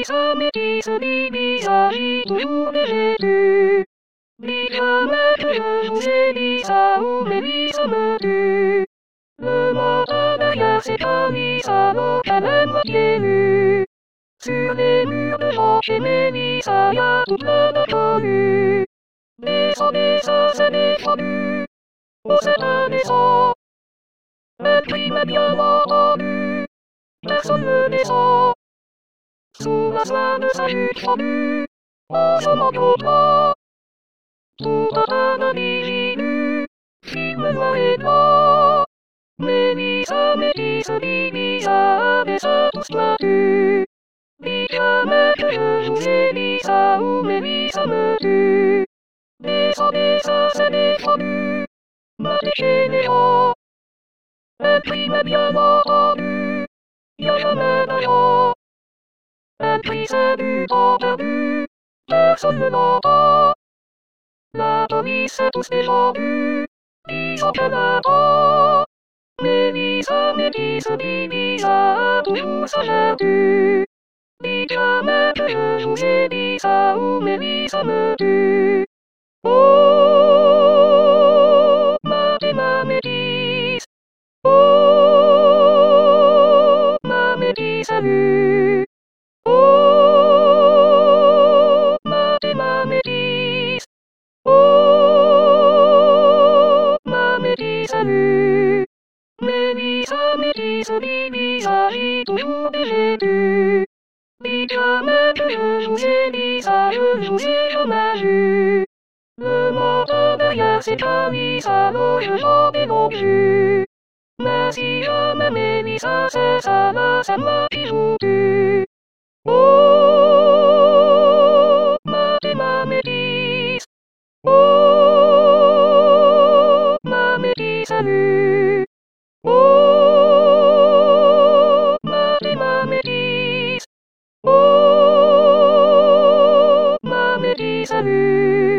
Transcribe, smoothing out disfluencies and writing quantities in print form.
métis, visage, toujours végéteux. Jamais que je vous ai dit ça, ou Mélissa me tue. Le matin derrière ses calices, alors qu'à la moitié nue. Sur les murs de Georges et Mélissa, y'a tout plein d'inconnus. Descendez, ça c'est défendu. Au sein des sangs. Un crime bien entendu. Personne ne descend. Sous la soie de sa jupe fendue. On se manque au bras. Tout un tas d'individus. Film noir et blanc. Mélissa, métis, Mélissa, mais ça tous m'a tue. Dites jamais que je vous ai dit ça, ou Mélissa me tue. Descendez, ça c'est défendu. Matez chez les gens. Un crime bien entendu. Y'a jamais d'argent. Un prix c'est du temps perdu. Personne ne l'entend. La police c'est tous des gens vus. Ils sont qu'un attend. Mélissa, métis, Mélissa, toujours sa vertu. Dites jamais que je vous ai dit ça, ou Mélissa me tue. Oh, ma métis. Oh, ma métis, salut. Oh, ma métis. Oh, ma métis, salut. Mélissa, métis, visage, toujours végéteux. Dites jamais que je vous ai dit ça, je ne vous ai jamais vu. Le matin derrière ses calices, alors je j'en ai donc vu. Mais si jamais Mélissa c'est ça, là c'est moi qui vous tue. Oh, ma métis. Oh, ma métis, salut. Oh, ma métis. Oh, ma métis, salut.